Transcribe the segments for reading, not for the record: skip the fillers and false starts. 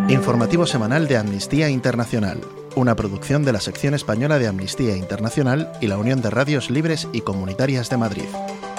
Informativo semanal de Amnistía Internacional, una producción de la sección española de Amnistía Internacional y la Unión de Radios Libres y Comunitarias de Madrid.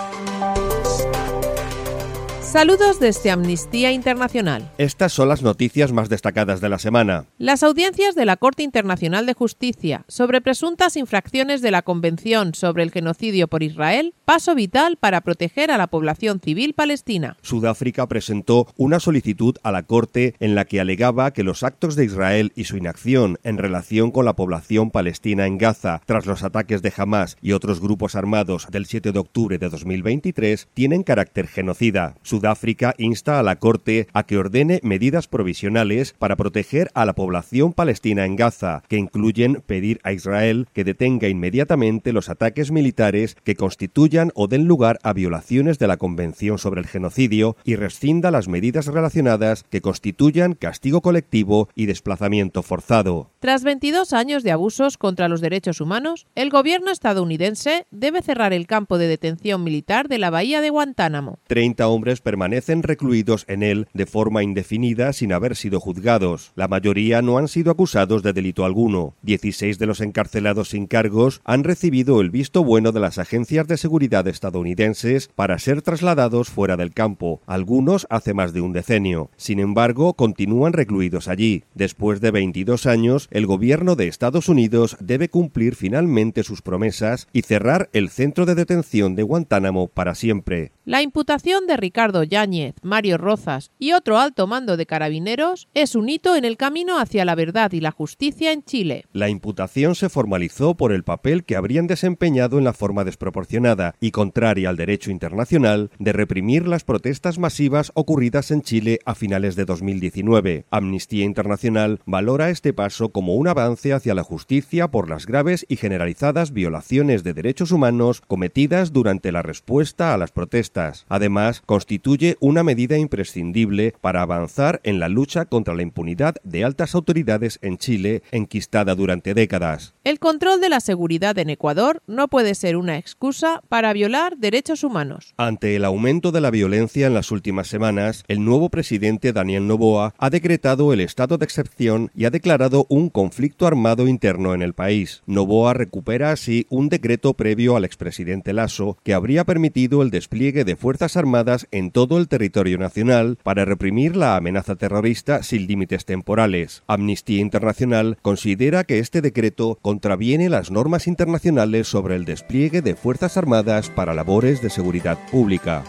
Saludos desde Amnistía Internacional. Estas son las noticias más destacadas de la semana. Las audiencias de la Corte Internacional de Justicia sobre presuntas infracciones de la Convención sobre el Genocidio por Israel, paso vital para proteger a la población civil palestina. Sudáfrica presentó una solicitud a la Corte en la que alegaba que los actos de Israel y su inacción en relación con la población palestina en Gaza tras los ataques de Hamás y otros grupos armados del 7 de octubre de 2023 tienen carácter genocida. Sudáfrica insta a la Corte a que ordene medidas provisionales para proteger a la población palestina en Gaza, que incluyen pedir a Israel que detenga inmediatamente los ataques militares que constituyan o den lugar a violaciones de la Convención sobre el Genocidio y rescinda las medidas relacionadas que constituyan castigo colectivo y desplazamiento forzado. Tras 22 años de abusos contra los derechos humanos, el gobierno estadounidense debe cerrar el campo de detención militar de la bahía de Guantánamo. 30 hombres permanecen recluidos en él de forma indefinida sin haber sido juzgados. La mayoría no han sido acusados de delito alguno. 16 de los encarcelados sin cargos han recibido el visto bueno de las agencias de seguridad estadounidenses para ser trasladados fuera del campo, algunos hace más de un decenio. Sin embargo, continúan recluidos allí. Después de 22 años, el gobierno de Estados Unidos debe cumplir finalmente sus promesas y cerrar el centro de detención de Guantánamo para siempre. La imputación de Ricardo Yáñez, Mario Rozas y otro alto mando de carabineros es un hito en el camino hacia la verdad y la justicia en Chile. La imputación se formalizó por el papel que habrían desempeñado en la forma desproporcionada y contraria al derecho internacional de reprimir las protestas masivas ocurridas en Chile a finales de 2019. Amnistía Internacional valora este paso como un avance hacia la justicia por las graves y generalizadas violaciones de derechos humanos cometidas durante la respuesta a las protestas. Además, constituye una medida imprescindible para avanzar en la lucha contra la impunidad de altas autoridades en Chile, enquistada durante décadas. El control de la seguridad en Ecuador no puede ser una excusa para violar derechos humanos. Ante el aumento de la violencia en las últimas semanas, el nuevo presidente Daniel Noboa ha decretado el estado de excepción y ha declarado un conflicto armado interno en el país. Noboa recupera así un decreto previo al expresidente Lasso que habría permitido el despliegue de fuerzas armadas en todo el territorio nacional para reprimir la amenaza terrorista sin límites temporales. Amnistía Internacional considera que este decreto contraviene las normas internacionales sobre el despliegue de fuerzas armadas para labores de seguridad pública.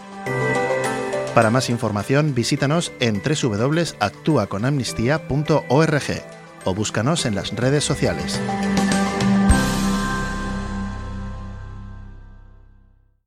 Para más información, visítanos en www.actuaconamnistía.org o búscanos en las redes sociales.